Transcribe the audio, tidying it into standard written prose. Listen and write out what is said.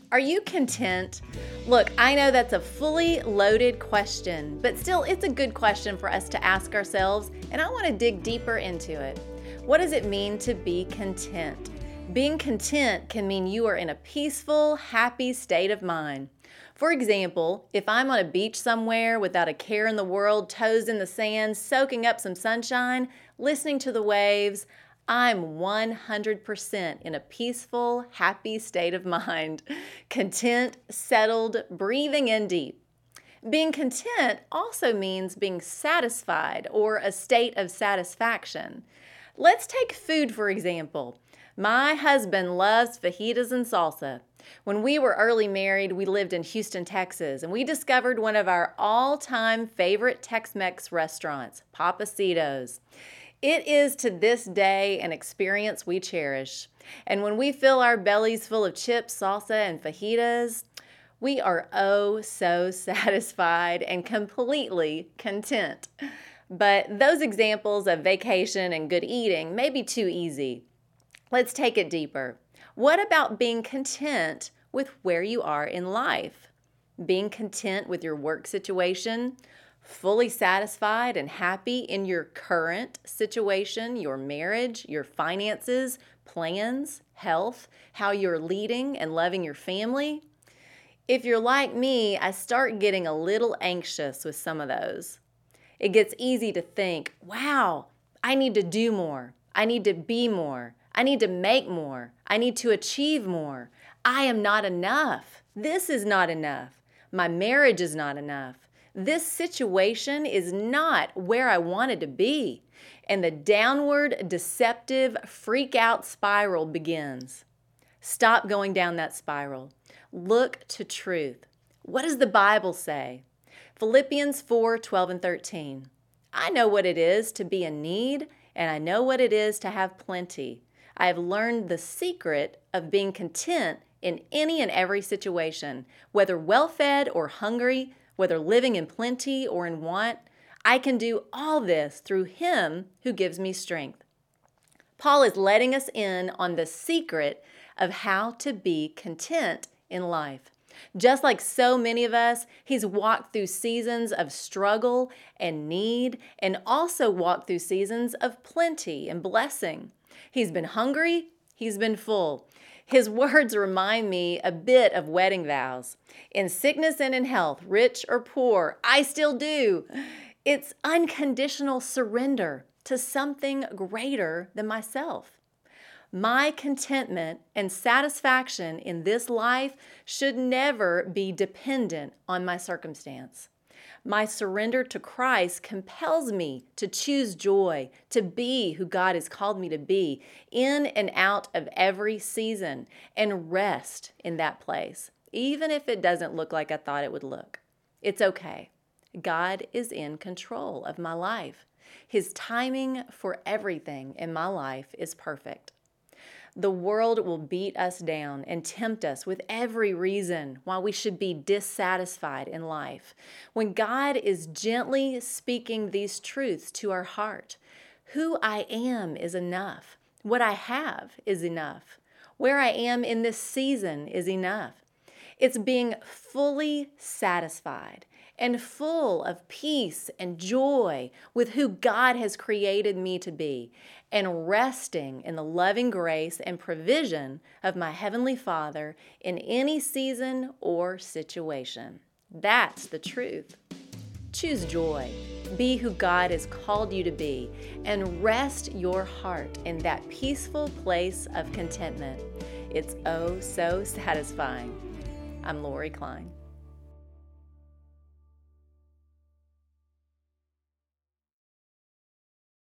Are you content? Look, I know that's a fully loaded question, but still, it's a good question for us to ask ourselves, and I want to dig deeper into it. What does it mean to be content? Being content can mean you are in a peaceful, happy state of mind. For example, if I'm on a beach somewhere without a care in the world, toes in the sand, soaking up some sunshine, listening to the waves, I'm 100% in a peaceful, happy state of mind, content, settled, breathing in deep. Being content also means being satisfied or a state of satisfaction. Let's take food, for example. My husband loves fajitas and salsa. When we were early married, we lived in Houston, Texas, and we discovered one of our all-time favorite Tex-Mex restaurants, Pappasitos. It is to this day an experience we cherish. And when we fill our bellies full of chips, salsa, and fajitas, we are oh so satisfied and completely content. But those examples of vacation and good eating may be too easy. Let's take it deeper. What about being content with where you are in life? Being content with your work situation? Fully satisfied and happy in your current situation, your marriage, your finances, plans, health, how you're leading and loving your family? If you're like me, I start getting a little anxious with some of those. It gets easy to think, wow, I need to do more. I need to be more. I need to make more. I need to achieve more. I am not enough. This is not enough. My marriage is not enough. This situation is not where I wanted to be. And the downward, deceptive, freak-out spiral begins. Stop going down that spiral. Look to truth. What does the Bible say? Philippians 4:12 and 13. I know what it is to be in need, and I know what it is to have plenty. I have learned the secret of being content in any and every situation, whether well-fed or hungry, whether living in plenty or in want. I can do all this through Him who gives me strength. Paul is letting us in on the secret of how to be content in life. Just like so many of us, he's walked through seasons of struggle and need, and also walked through seasons of plenty and blessing. He's been hungry, he's been full. His words remind me a bit of wedding vows. In sickness and in health, rich or poor, I still do. It's unconditional surrender to something greater than myself. My contentment and satisfaction in this life should never be dependent on my circumstance. My surrender to Christ compels me to choose joy, to be who God has called me to be, in and out of every season, and rest in that place, even if it doesn't look like I thought it would look. It's okay. God is in control of my life. His timing for everything in my life is perfect. The world will beat us down and tempt us with every reason why we should be dissatisfied in life. When God is gently speaking these truths to our heart, who I am is enough. What I have is enough. Where I am in this season is enough. It's being fully satisfied and full of peace and joy with who God has created me to be, and resting in the loving grace and provision of my Heavenly Father in any season or situation. That's the truth. Choose joy. Be who God has called you to be, and rest your heart in that peaceful place of contentment. It's oh so satisfying. I'm Lori Klein.